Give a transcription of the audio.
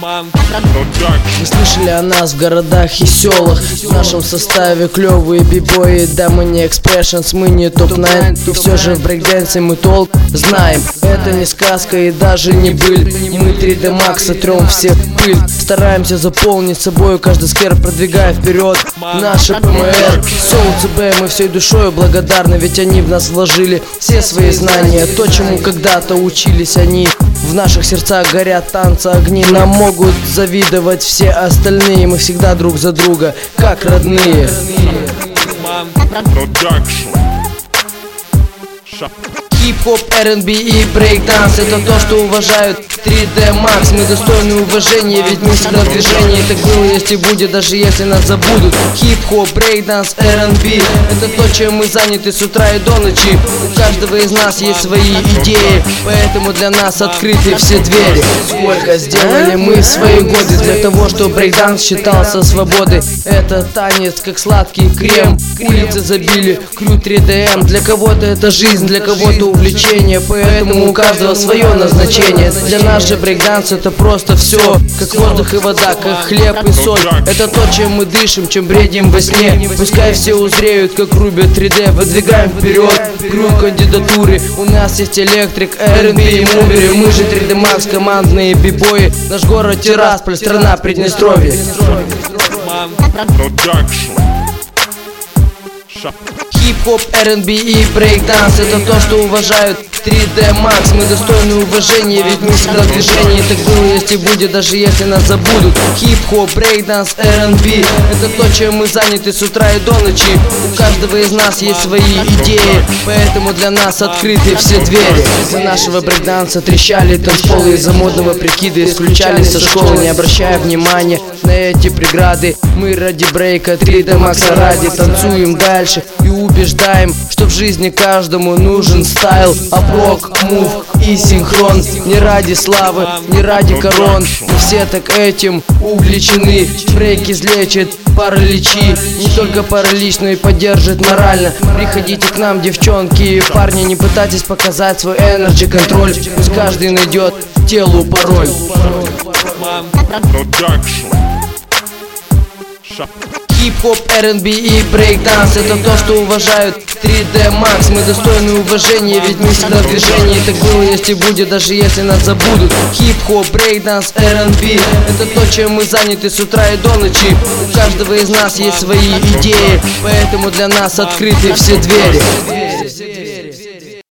Вы слышали о нас в городах и селах. В нашем составе клевые бибои. Да, мы не экспрессионс, мы не топ-9. И все же в брейкдэнсе мы толк знаем. Это не сказка и даже не быль. Мы 3D Max сотрем всех пыль. Стараемся заполнить собой каждый сквер, продвигая вперед наше ПМР. Соу ЦБ мы всей душой благодарны, ведь они в нас вложили все свои знания. То, чему когда-то учились они. В наших сердцах горят танцы огни. Нам могут завидовать все остальные. Мы всегда друг за друга, как родные. Хип-хоп, R&B и брейк-данс — это то, что уважают 3D Max. Мы достойны уважения, ведь мы всегда в движении. Так было, есть и будет, даже если нас забудут. Хип-хоп, брейк-данс, R&B — это то, чем мы заняты с утра и до ночи. У каждого из нас есть свои идеи, поэтому для нас открыты все двери. Сколько сделали мы в свои годы для того, чтобы брейк-данс считался свободой. Это танец, как сладкий крем. Улицы забили крю 3DM. Для кого-то это жизнь, для кого-то увлечение, поэтому у каждого свое назначение. Для нас же брейкданс — это просто все, как воздух и вода, как хлеб и соль. Это то, чем мы дышим, чем бредим во сне. Пускай все узреют, как рубят 3D. Выдвигаем вперед крю кандидатуры. У нас есть электрик, R&B и мувери. Мы же 3D Max, командные бибои. Наш город Тирасполь, страна Приднестровья. Хип-хоп, R&B и брейк-данс — это то, что уважают 3D Max. Мы достойны уважения, ведь мы всегда в движении. Так было, есть и будет, даже если нас забудут. Хип-хоп, брейк-данс, R&B — это то, чем мы заняты с утра и до ночи. У каждого из нас есть свои идеи, поэтому для нас открыты все двери. Из-за нашего брейк-данса трещали танцполы, из-за модного прикида исключались со школы, не обращая внимания на эти преграды. Мы ради брейка, 3D Max ради, танцуем дальше и убеждаем, что в жизни каждому нужен стайл, апрок, мув и синхрон. Не ради славы, не ради корон, мы все так этим увлечены. Брейк излечит параличи, не только паралич, но и поддержит морально. Приходите к нам, девчонки и парни, не пытайтесь показать свой энерджи контроль. Пусть каждый найдет телу пароль. Хип-хоп, R&B и брейк-данс — это то, что уважают 3D Max. Мы достойны уважения, ведь мы всегда в движении. Так было, есть и будет, даже если нас забудут. Хип-хоп, брейк-данс, R&B — это то, чем мы заняты с утра и до ночи. У каждого из нас есть свои идеи, поэтому для нас открыты все двери.